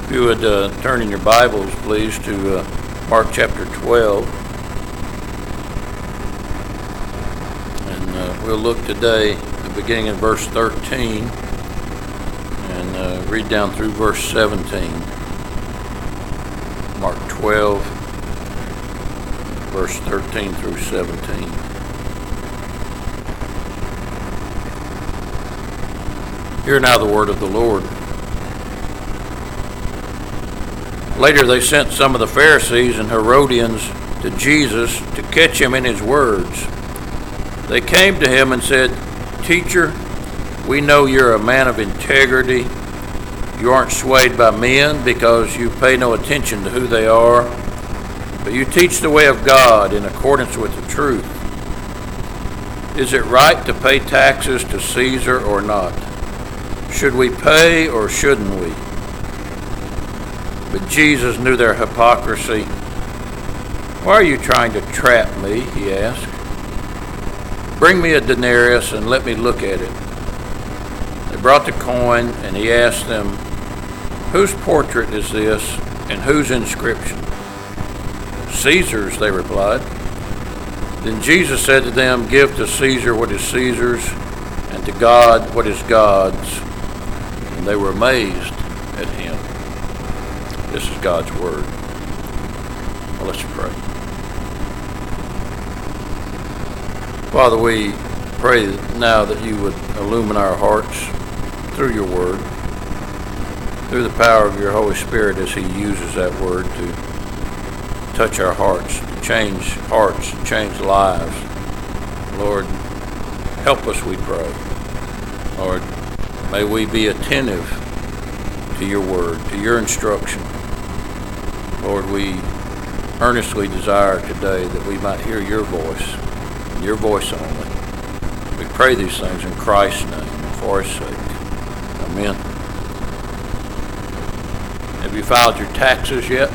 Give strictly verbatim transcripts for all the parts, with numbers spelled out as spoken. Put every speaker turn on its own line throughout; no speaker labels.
If you would uh, turn in your Bibles, please, to uh, Mark chapter twelve. And uh, we'll look today at the beginning of verse thirteen and uh, read down through verse seventeen. Mark twelve, verse thirteen through seventeen. Hear now the word of the Lord. Later they sent some of the Pharisees and Herodians to Jesus to catch him in his words. They came to him and said, "Teacher, we know you're a man of integrity. You aren't swayed by men because you pay no attention to who they are, but you teach the way of God in accordance with the truth. Is it right to pay taxes to Caesar or not? Should we pay or shouldn't we?" But Jesus knew their hypocrisy. "Why are you trying to trap me?" he asked. "Bring me a denarius and let me look at it." They brought the coin, and he asked them, "Whose portrait is this, and whose inscription?" "Caesar's," they replied. Then Jesus said to them, "Give to Caesar what is Caesar's, and to God what is God's." And they were amazed at him. This is God's word. Well, let's pray. Father, we pray now that you would illumine our hearts through your word, through the power of your Holy Spirit as he uses that word to touch our hearts, to change hearts, to change lives. Lord, help us, we pray. Lord, may we be attentive to your word, to your instruction. Lord, we earnestly desire today that we might hear your voice, and your voice only. We pray these things in Christ's name and for his sake. Amen. Have you filed your taxes yet?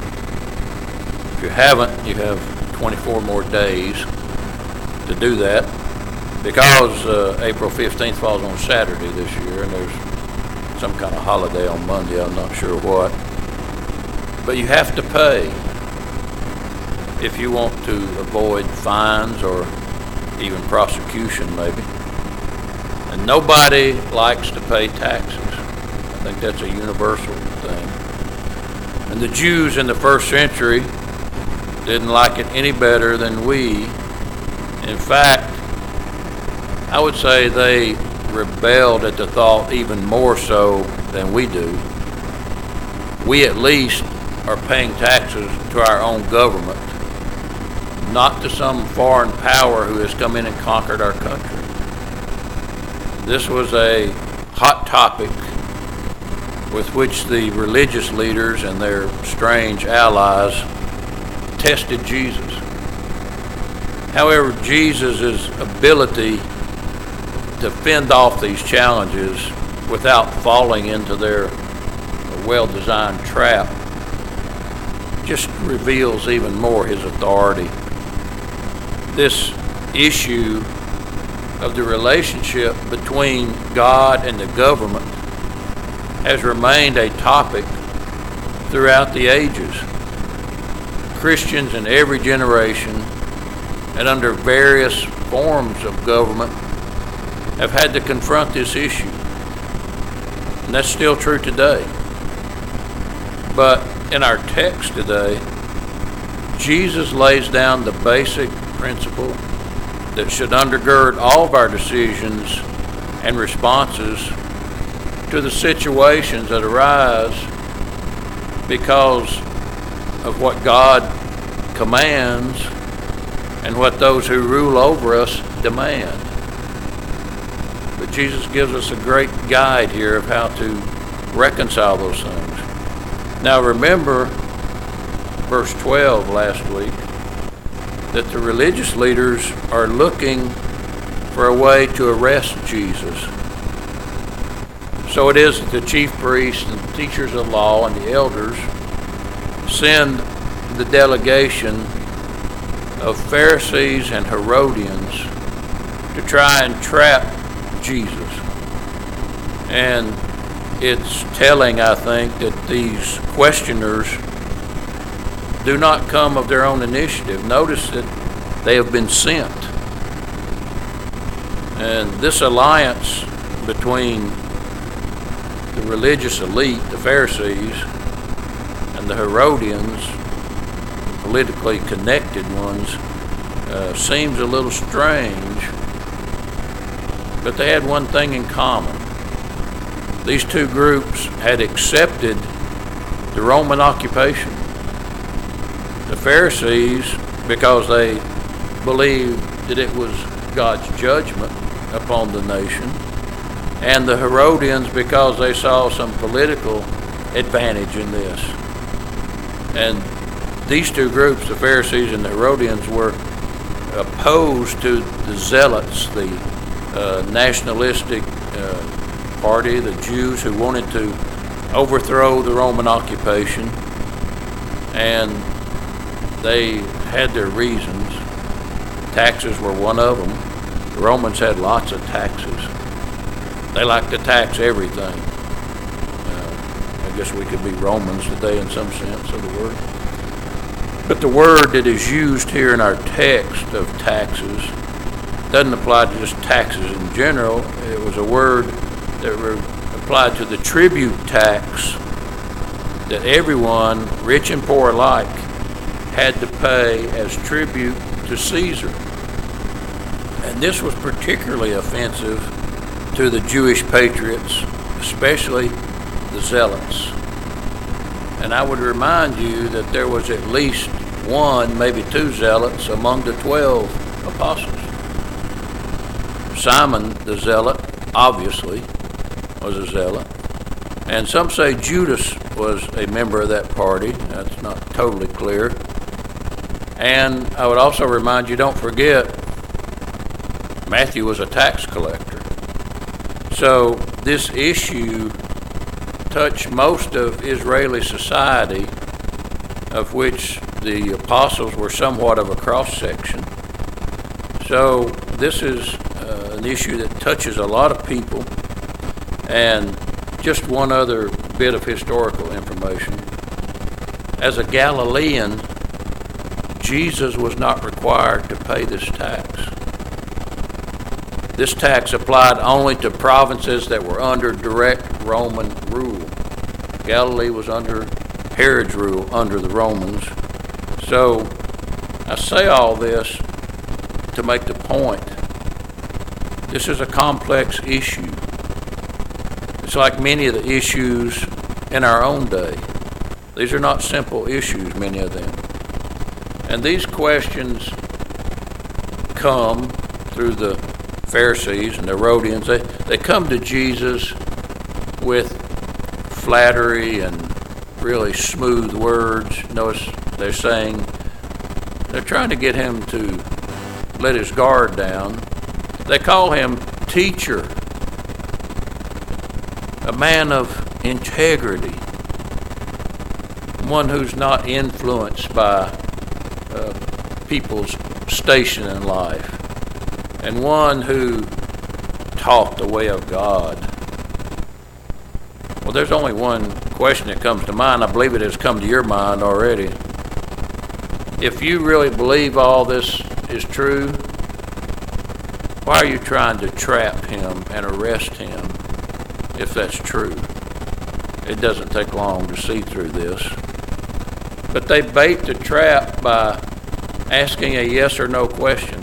If you haven't, you have twenty-four more days to do that, because uh, April fifteenth falls on Saturday this year, and there's some kind of holiday on Monday, I'm not sure what. But you have to pay if you want to avoid fines or even prosecution, maybe. And nobody likes to pay taxes. I think that's a universal thing. And the Jews in the first century didn't like it any better than we. In fact, I would say they rebelled at the thought even more so than we do. We at least are paying taxes to our own government, not to some foreign power who has come in and conquered our country. This was a hot topic with which the religious leaders and their strange allies tested Jesus. However, Jesus' ability to fend off these challenges without falling into their well-designed trap just reveals even more his authority. This issue of the relationship between God and the government has remained a topic throughout the ages. Christians in every generation and under various forms of government have had to confront this issue. And that's still true today. But in our text today, Jesus lays down the basic principle that should undergird all of our decisions and responses to the situations that arise because of what God commands and what those who rule over us demand. But Jesus gives us a great guide here of how to reconcile those things. Now remember verse twelve last week, that the religious leaders are looking for a way to arrest Jesus. So it is that the chief priests and the teachers of law and the elders send the delegation of Pharisees and Herodians to try and trap Jesus. And it's telling, I think, that these questioners do not come of their own initiative. Notice that they have been sent. And this alliance between the religious elite, the Pharisees, and the Herodians, the politically connected ones, uh, seems a little strange, but they had one thing in common. These two groups had accepted the Roman occupation. The Pharisees, because they believed that it was God's judgment upon the nation, and the Herodians because they saw some political advantage in this. And these two groups, the Pharisees and the Herodians, were opposed to the Zealots, the uh, nationalistic uh, party, the Jews who wanted to overthrow the Roman occupation, and they had their reasons. Taxes were one of them. The Romans had lots of taxes. They liked to tax everything. Uh, I guess we could be Romans today in some sense of the word. But the word that is used here in our text of taxes doesn't apply to just taxes in general. It was a word that re- applied to the tribute tax that everyone, rich and poor alike, had to pay as tribute to Caesar. And this was particularly offensive to the Jewish patriots, especially the Zealots. And I would remind you that there was at least one, maybe two Zealots among the twelve apostles. Simon the Zealot, obviously, was a Zealot. And some say Judas was a member of that party. That's not totally clear. And I would also remind you, don't forget, Matthew was a tax collector. So this issue touched most of Israeli society, of which the apostles were somewhat of a cross-section. So this is uh, an issue that touches a lot of people. And just one other bit of historical information. As a Galilean, Jesus was not required to pay this tax. This tax applied only to provinces that were under direct Roman rule. Galilee was under Herod's rule, under the Romans. So I say all this to make the point. This is a complex issue. It's like many of the issues in our own day. These are not simple issues, many of them. And these questions come through the Pharisees and the Herodians. They, they come to Jesus with flattery and really smooth words. Notice they're saying, they're trying to get him to let his guard down. They call him teacher, a man of integrity, one who's not influenced by uh, people's station in life, and one who taught the way of God. Well, there's only one question that comes to mind. I believe it has come to your mind already. If you really believe all this is true, why are you trying to trap him and arrest him if that's true? It doesn't take long to see through this. But they bait the trap by asking a yes or no question.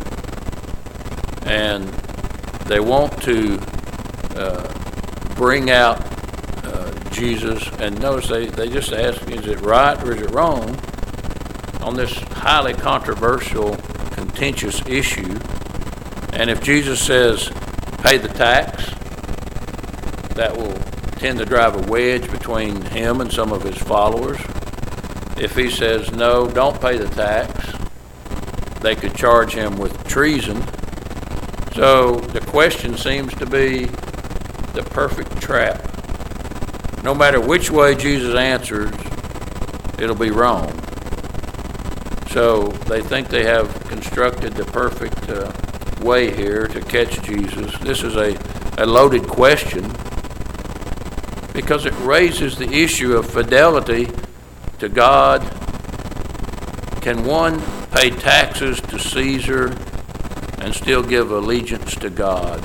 And they want to uh, bring out uh, Jesus. And notice they, they just ask, is it right or is it wrong? On this highly controversial, contentious issue. And if Jesus says, pay the tax, that will tend to drive a wedge between him and some of his followers. If he says, no, don't pay the tax, they could charge him with treason. So the question seems to be the perfect trap. No matter which way Jesus answers, it'll be wrong. So they think they have constructed the perfect uh, way here to catch Jesus. This is a, a loaded question. because it raises the issue of fidelity to God. Can one pay taxes to Caesar and still give allegiance to God?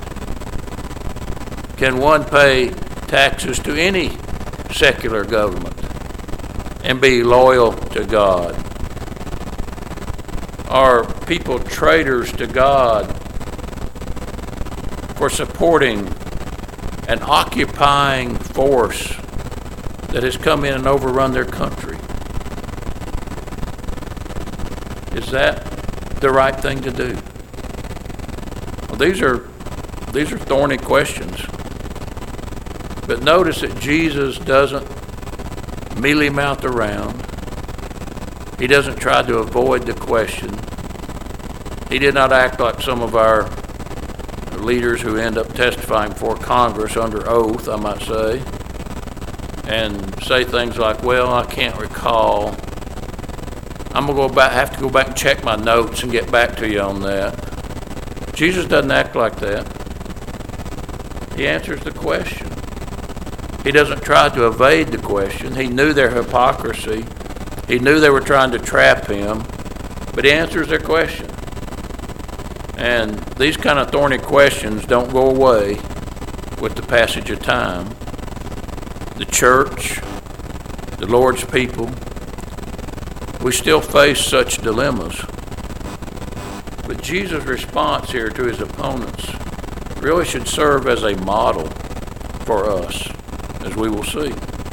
Can one pay taxes to any secular government and be loyal to God? Are people traitors to God for supporting an occupying force that has come in and overrun their country? Is that the right thing to do? Well, these are these are thorny questions. But notice that Jesus doesn't mealy mouth around. He doesn't try to avoid the question. He did not act like some of our leaders who end up testifying before Congress under oath, I might say, and say things like, well, I can't recall. I'm going to go back, have to go back and check my notes and get back to you on that. Jesus doesn't act like that. He answers the question. He doesn't try to evade the question. He knew their hypocrisy. He knew they were trying to trap him, but he answers their question. And these kind of thorny questions don't go away with the passage of time. The church, the Lord's people, we still face such dilemmas. But Jesus' response here to his opponents really should serve as a model for us, as we will see.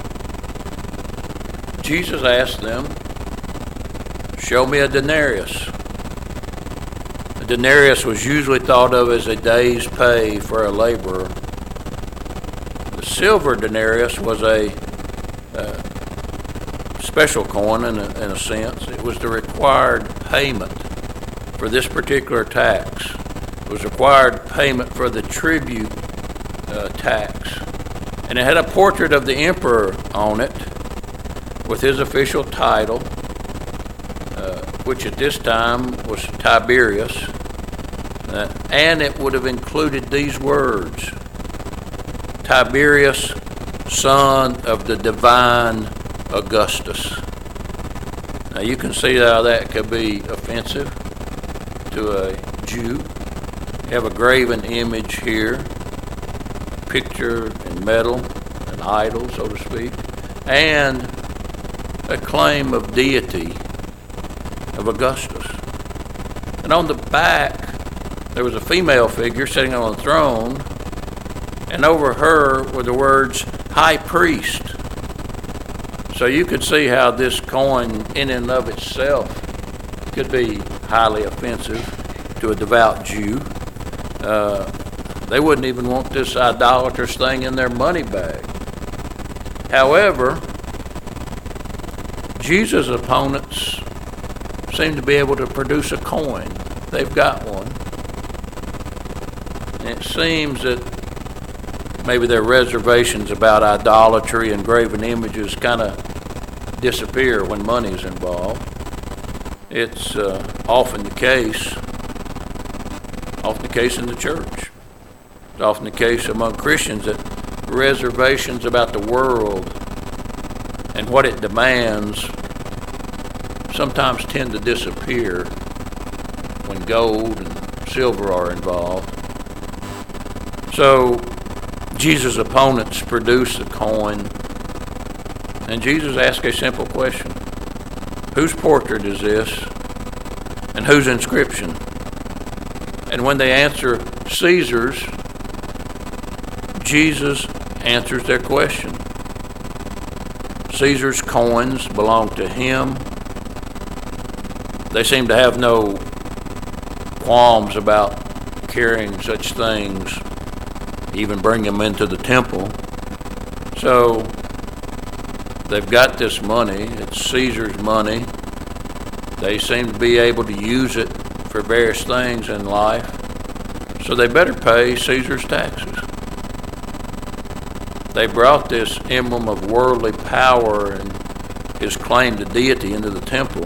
Jesus asked them, show me a denarius. A denarius was usually thought of as a day's pay for a laborer. The silver denarius was a uh, special coin in a, in a sense. It was the required payment for this particular tax. It was required payment for the tribute uh, tax. And it had a portrait of the emperor on it with his official title, uh, which at this time was Tiberius. Uh, and it would have included these words, Tiberius, son of the divine Augustus. Now you can see how that could be offensive to a Jew. You have a graven image here, picture in metal, an idol, so to speak, and a claim of deity of Augustus. And on the back, there was a female figure sitting on a throne, and over her were the words, high priest. So you could see how this coin in and of itself could be highly offensive to a devout Jew. Uh, they wouldn't even want this idolatrous thing in their money bag. However, Jesus' opponents seem to be able to produce a coin. They've got one. And it seems that maybe their reservations about idolatry and graven images kind of disappear when money's involved. It's uh, often the case, often the case in the church. It's often the case among Christians that reservations about the world and what it demands sometimes tend to disappear when gold and silver are involved. So Jesus' opponents produce the coin, and Jesus asks a simple question. Whose portrait is this? And whose inscription? And when they answer Caesar's, Jesus answers their question. Caesar's coins belong to him. They seem to have no qualms about carrying such things, even bring them into the temple. So they've got this money. It's Caesar's money. They seem to be able to use it for various things in life. So they better pay Caesar's taxes. They brought this emblem of worldly power and his claim to deity into the temple.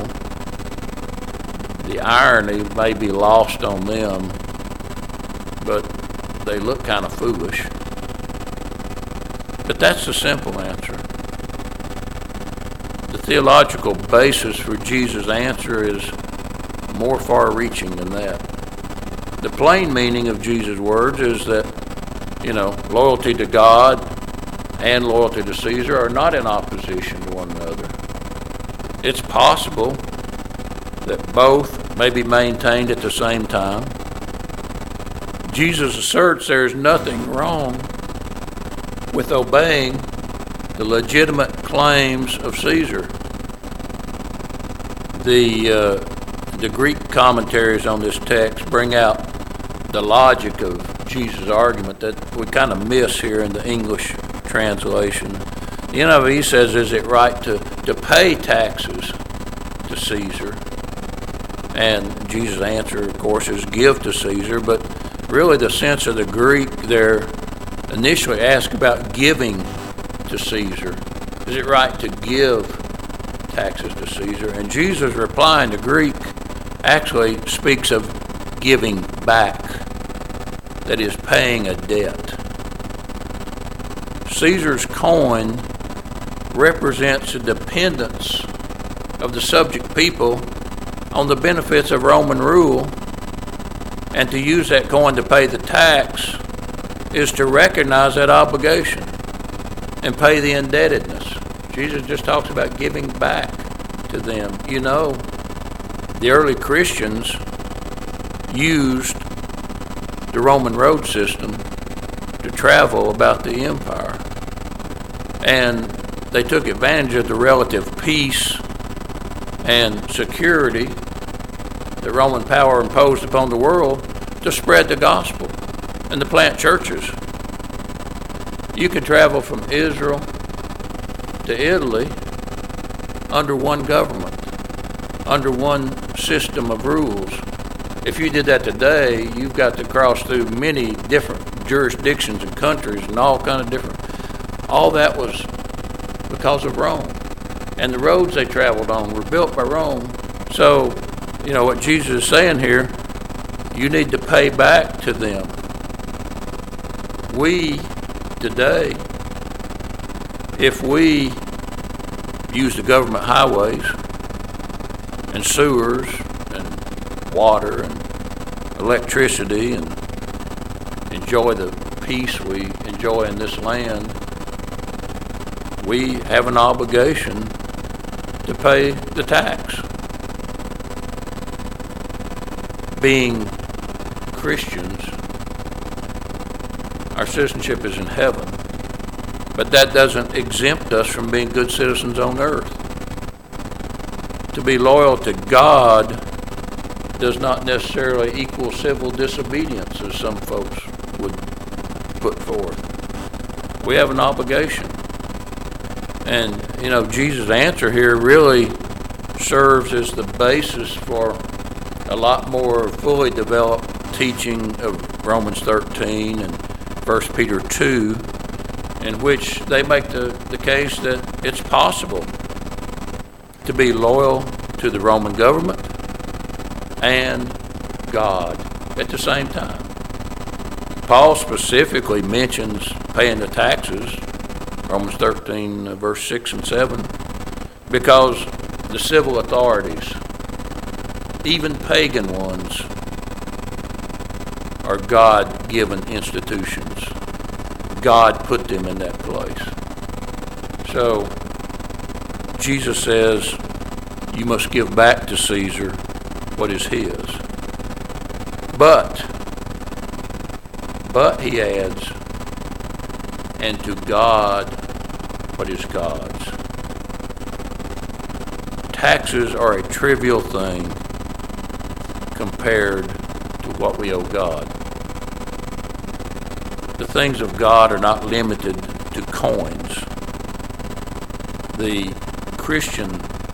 The irony may be lost on them, but they look kind of foolish. But that's the simple answer. The theological basis for Jesus' answer is more far-reaching than that. The plain meaning of Jesus' words is that, you know, loyalty to God and loyalty to Caesar are not in opposition to one another. It's possible that both may be maintained at the same time. Jesus asserts there is nothing wrong with obeying the legitimate claims of Caesar. The, uh, the Greek commentaries on this text bring out the logic of Jesus' argument that we kind of miss here in the English translation. The N I V says, is it right to, to pay taxes to Caesar? And Jesus' answer, of course, is give to Caesar, but really the sense of the Greek there initially asks about giving to Caesar. Is it right to give taxes to Caesar? And Jesus' reply in the Greek actually speaks of giving back, that is, paying a debt. Caesar's coin represents the dependence of the subject people on the benefits of Roman rule, and to use that coin to pay the tax is to recognize that obligation and pay the indebtedness. Jesus just talks about giving back to them. You know, the early Christians used the Roman road system to travel about the empire, and they took advantage of the relative peace and security that Roman power imposed upon the world to spread the gospel and to plant churches. You could travel from Israel to Italy under one government, under one system of rules. If you did that today, you've got to cross through many different jurisdictions and countries and all kind of different. All that was because of Rome. And the roads they traveled on were built by Rome. So, you know, what Jesus is saying here, you need to pay back to them. We, today, if we use the government highways and sewers and water and electricity and enjoy the peace we enjoy in this land, we have an obligation to pay the tax. Being Christians, our citizenship is in heaven, but that doesn't exempt us from being good citizens on earth. To be loyal to God does not necessarily equal civil disobedience, as some folks would put forth. We have an obligation. And, you know, Jesus' answer here really serves as the basis for a lot more fully developed teaching of Romans thirteen and First Peter two, in which they make the, the case that it's possible to be loyal to the Roman government and God at the same time. Paul specifically mentions paying the taxes, Romans thirteen, uh, verse six and seven, because the civil authorities, even pagan ones, are God-given institutions. God put them in that place. So Jesus says you must give back to Caesar what is his. But, but he adds, and to God what is God's. Taxes are a trivial thing compared to what we owe God. The things of God are not limited to coins. The Christian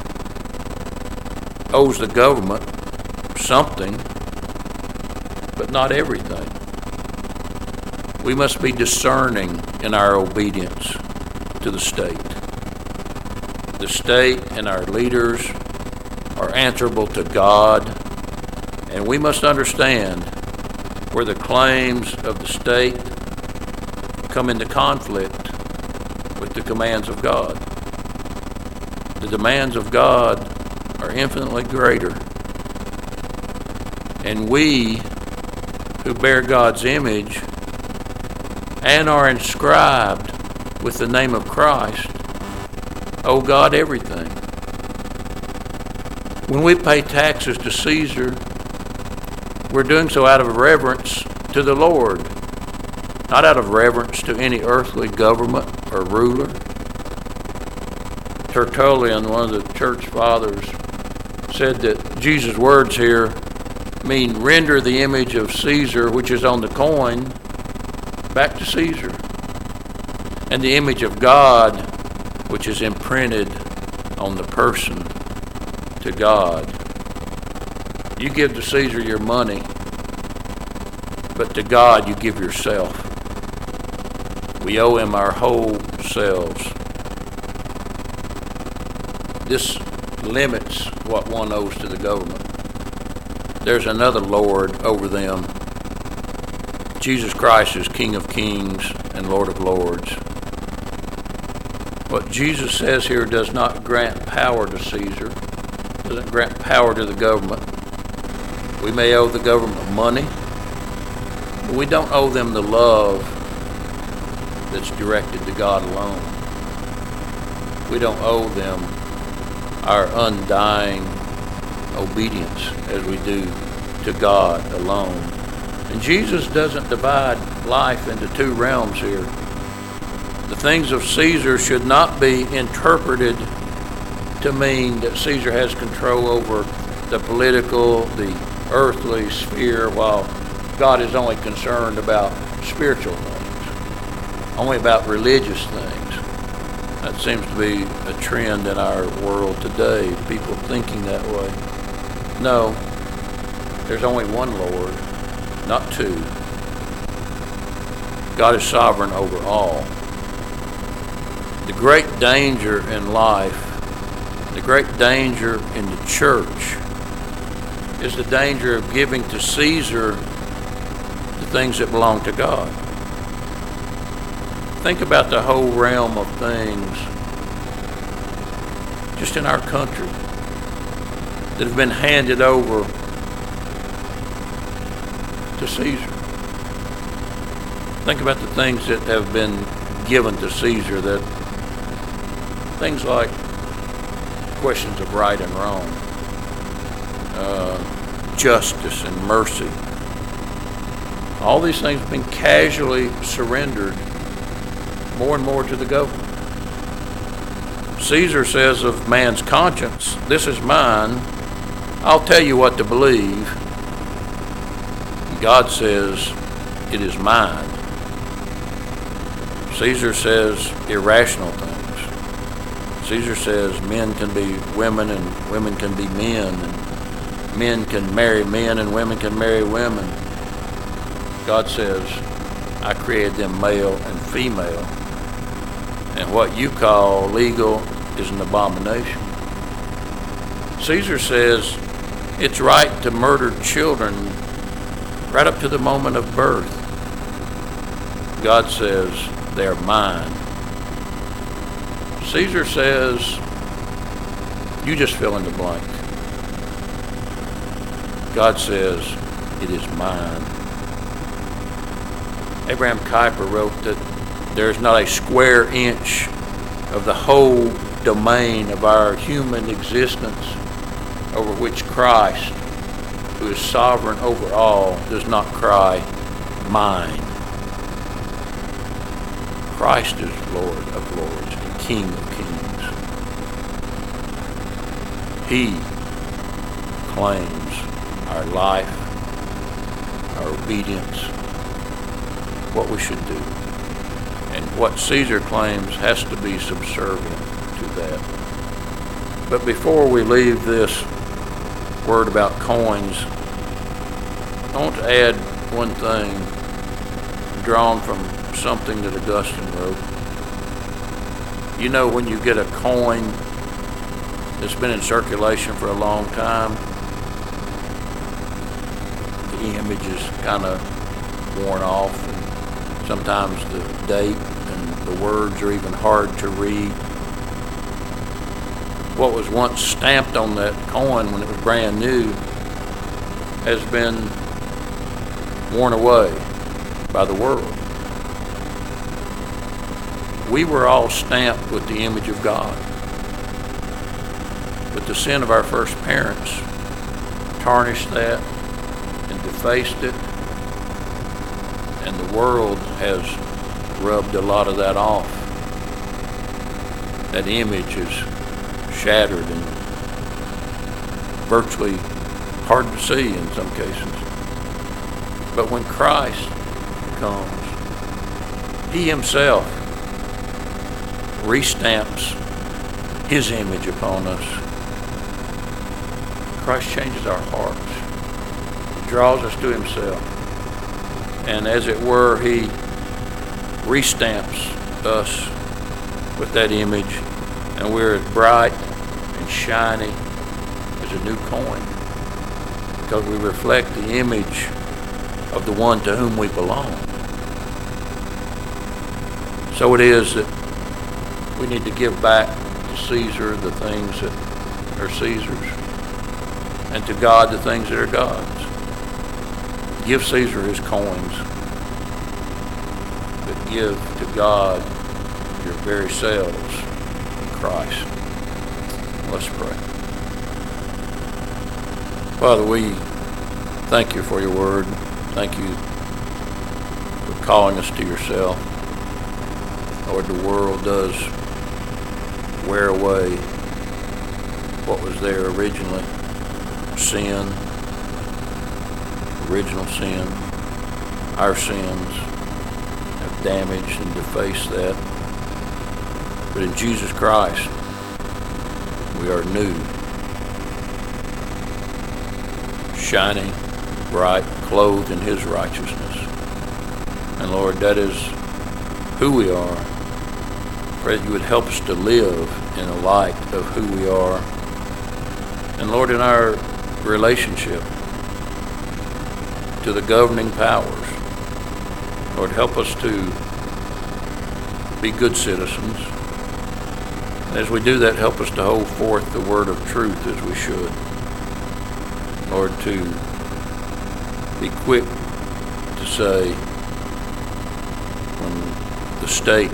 owes the government something, but not everything. We must be discerning in our obedience to the state. The state and our leaders are answerable to God, and we must understand where the claims of the state come into conflict the commands of God. The demands of God are infinitely greater. And we who bear God's image and are inscribed with the name of Christ owe God everything. When we pay taxes to Caesar, we're doing so out of reverence to the Lord, not out of reverence to any earthly government or ruler. Tertullian, one of the church fathers, said that Jesus' words here mean render the image of Caesar, which is on the coin, back to Caesar, and the image of God, which is imprinted on the person, to God. You give to Caesar your money, but to God you give yourself. We owe him our whole selves. This limits what one owes to the government. There's another Lord over them. Jesus Christ is King of Kings and Lord of Lords. What Jesus says here does not grant power to Caesar, doesn't grant power to the government. We may owe the government money, but we don't owe them the love that's directed to God alone. We don't owe them our undying obedience as we do to God alone. And Jesus doesn't divide life into two realms here. The things of Caesar should not be interpreted to mean that Caesar has control over the political, the earthly sphere, while God is only concerned about spiritual things, only about religious things. That seems to be a trend in our world today, people thinking that way. No, there's only one Lord, not two. God is sovereign over all. The great danger in life, the great danger in the church, is the danger of giving to Caesar the things that belong to God. Think about the whole realm of things just in our country that have been handed over to Caesar. Think about the things that have been given to Caesar, that things like questions of right and wrong, uh, justice and mercy. All these things have been casually surrendered more and more to the government. Caesar says of man's conscience, this is mine, I'll tell you what to believe. God says, it is mine. Caesar says irrational things. Caesar says men can be women and women can be men, and men can marry men and women can marry women. God says, I created them male and female, and what you call legal is an abomination. Caesar says it's right to murder children right up to the moment of birth. God says they're mine. Caesar says you just fill in the blank. God says it is mine. Abraham Kuyper wrote that there is not a square inch of the whole domain of our human existence over which Christ, who is sovereign over all, does not cry, mine. Christ is Lord of lords and King of kings. He claims our life, our obedience, what we should do. And what Caesar claims has to be subservient to that. But before we leave this word about coins, I want to add one thing drawn from something that Augustine wrote. You know, when you get a coin that's been in circulation for a long time, the image is kind of worn off, and sometimes the date and the words are even hard to read. What was once stamped on that coin when it was brand new has been worn away by the world. We were all stamped with the image of God, but the sin of our first parents tarnished that and defaced it, and the world has rubbed a lot of that off. That image is shattered and virtually hard to see in some cases. But when Christ comes, He Himself restamps His image upon us. Christ changes our hearts, draws us to Himself, and as it were, He restamps us with that image, and we're as bright and shiny as a new coin because we reflect the image of the one to whom we belong. So it is that we need to give back to Caesar the things that are Caesar's, and to God the things that are God's. Give Caesar his coins, but give to God your very selves in Christ. Let's pray. Father, we thank You for Your word. Thank You for calling us to Yourself. Lord, the world does wear away what was there originally. Sin, original sin, our sins have damaged and defaced that. But in Jesus Christ, we are new, shining, bright, clothed in His righteousness. And Lord, that is who we are. Pray that You would help us to live in the light of who we are. And Lord, in our relationship to the governing powers, Lord, help us to be good citizens. And as we do that, help us to hold forth the word of truth as we should. Lord, to be quick to say when the state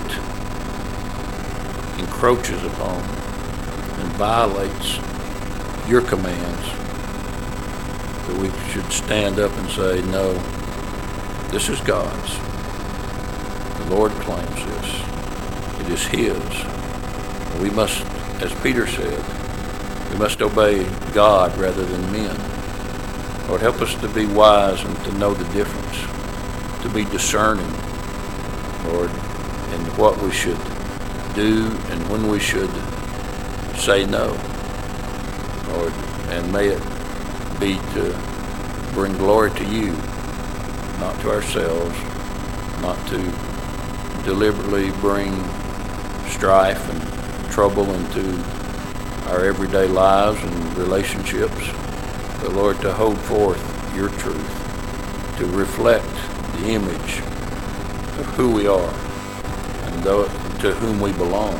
encroaches upon and violates Your commands, that we should stand up and say, no, this is God's. The Lord claims this. It is His. We must, as Peter said, we must obey God rather than men. Lord, help us to be wise and to know the difference, to be discerning, Lord, in what we should do and when we should say no, Lord, and may it be to bring glory to You, not to ourselves, not to deliberately bring strife and trouble into our everyday lives and relationships, but Lord, to hold forth Your truth, to reflect the image of who we are and to whom we belong,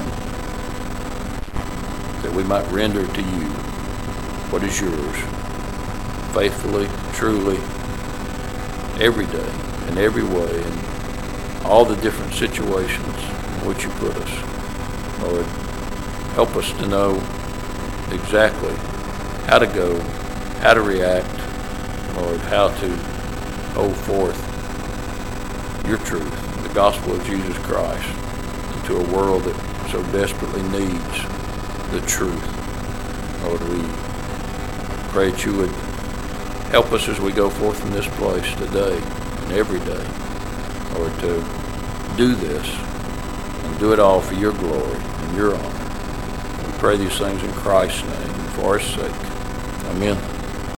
that we might render to You what is Yours, faithfully, truly, every day, in every way, in all the different situations in which You put us. Lord, help us to know exactly how to go, how to react, Lord, how to hold forth Your truth, the gospel of Jesus Christ, into a world that so desperately needs the truth. Lord, we pray that You would help us as we go forth from this place today and every day, Lord, to do this and do it all for Your glory and Your honor. We pray these things in Christ's name and for His sake. Amen.